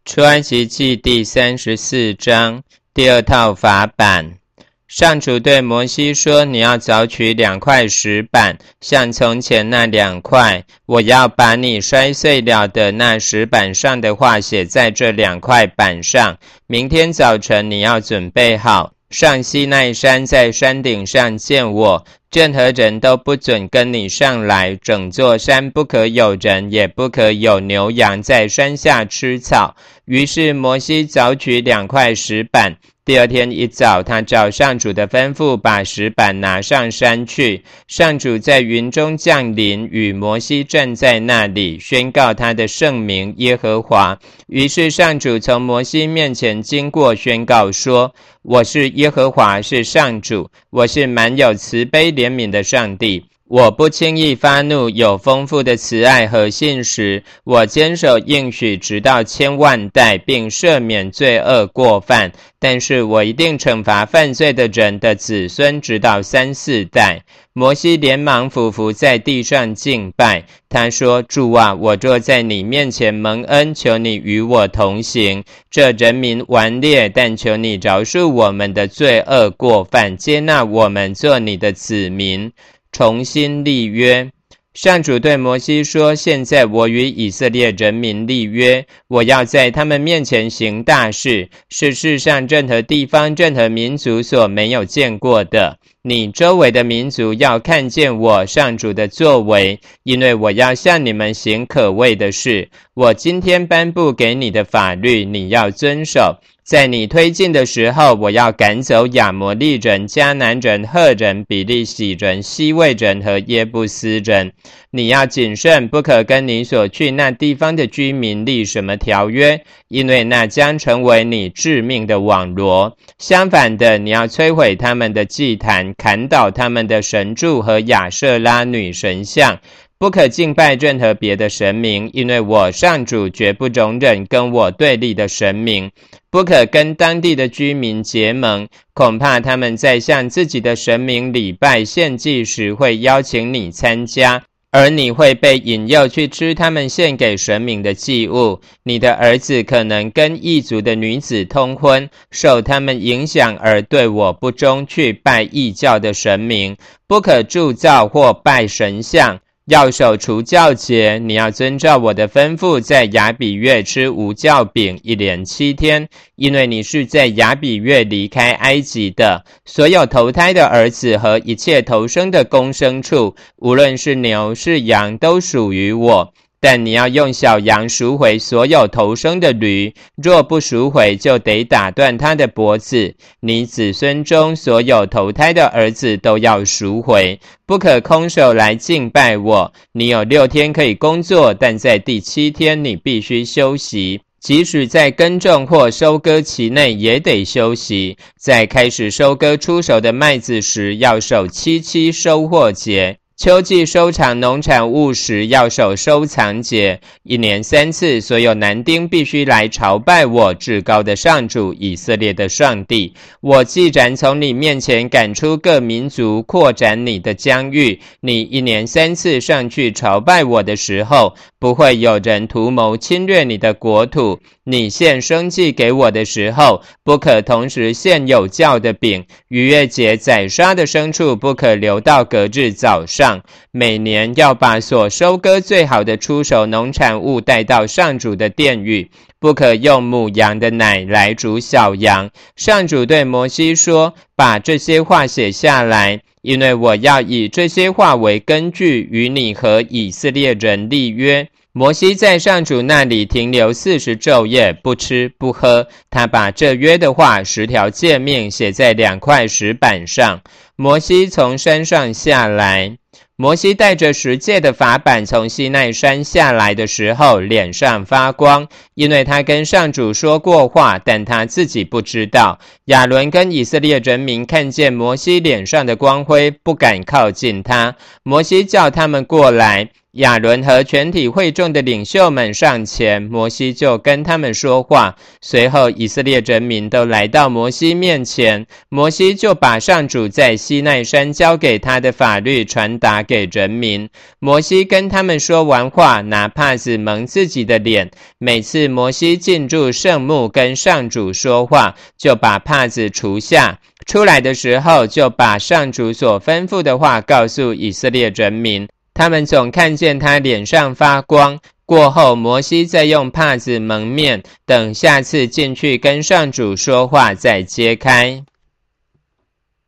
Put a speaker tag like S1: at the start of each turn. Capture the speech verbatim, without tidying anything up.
S1: 出埃及记第三十四章，第二套法版。上主对摩西说，你要凿取两块石板，像从前那两块，我要把你摔碎了的那石板上的话写在这两块板上。明天早晨你要准备好，上西奈山，在山顶上见我，任何人都不准跟你上来，整座山不可有人，也不可有牛羊在山下吃草。于是摩西凿取两块石板，第二天一早，他照上主的吩咐把石板拿上山去。上主在云中降临，与摩西站在那里，宣告他的圣名耶和华。于是上主从摩西面前经过，宣告说，我是耶和华，是上主，我是满有慈悲怜悯的上帝。我不轻易发怒，有丰富的慈爱和信实。我坚守应许直到千万代，并赦免罪恶过犯。但是我一定惩罚犯罪的人的子孙，直到三四代。摩西连忙俯伏在地上敬拜。他说，主啊，我若在你面前蒙恩，求你与我同行。这人民顽劣，但求你饶恕我们的罪恶过犯，接纳我们做你的子民。重新立约。上主对摩西说，现在我与以色列人民立约，我要在他们面前行大事，是世上任何地方任何民族所没有见过的。你周围的民族要看见我上主的作为，因为我要向你们行可畏的事。我今天颁布给你的法律，你要遵守。在你推进的时候，我要赶走亚摩利人、迦南人、赫人、比利洗人、西魏人和耶布斯人。你要谨慎，不可跟你所去那地方的居民立什么条约，因为那将成为你致命的网罗。相反的，你要摧毁他们的祭坛，砍倒他们的神柱和亚舍拉女神像。不可敬拜任何别的神明，因为我上主绝不容忍跟我对立的神明。不可跟当地的居民结盟，恐怕他们在向自己的神明礼拜献祭时会邀请你参加，而你会被引诱去吃他们献给神明的祭物。你的儿子可能跟异族的女子通婚，受他们影响而对我不忠，去拜异教的神明。不可铸造或拜神像。要守除酵节，你要遵照我的吩咐，在亚比月吃无酵饼，一连七天，因为你是在亚比月离开埃及的。所有头胎的儿子和一切头生的公牲畜，无论是牛是羊，都属于我。但你要用小羊赎回所有头生的驴，若不赎回，就得打断他的脖子。你子孙中所有头胎的儿子都要赎回，不可空手来敬拜我。你有六天可以工作，但在第七天你必须休息。即使在耕种或收割期内也得休息。在开始收割出熟的麦子时，要守七七收获节。秋季收藏农产物时要守收藏节，一年三次，所有男丁必须来朝拜我至高的上主以色列的上帝。我既然从你面前赶出各民族，扩展你的疆域，你一年三次上去朝拜我的时候，不会有人图谋侵略你的国土。你献生祭给我的时候，不可同时献有酵的饼。逾越节宰杀的牲畜不可留到隔日早上。每年要把所收割最好的出熟农产物带到上主的殿宇，不可用母羊的奶来煮小羊。上主对摩西说，把这些话写下来，因为我要以这些话为根据，与你和以色列人立约。摩西在上主那里停留四十昼夜，不吃不喝。他把这约的话，十条诫命写在两块石板上。摩西从山上下来。摩西带着十诫的法版从西奈山下来的时候，脸上发光，因为他跟上主说过话，但他自己不知道。亚伦跟以色列人民看见摩西脸上的光辉，不敢靠近他。摩西叫他们过来， 亚伦和全体会众的领袖们上前，摩西就跟他们说话。随后以色列人民都来到摩西面前，摩西就把上主在西奈山交给他的法律传达给人民。摩西跟他们说完话，拿帕子蒙自己的脸。每次摩西进入圣幕跟上主说话，就把帕子除下，出来的时候就把上主所吩咐的话告诉以色列人民。他们总看见他脸上发光。过后摩西再用帕子蒙面，等下次进去跟上主说话再揭开。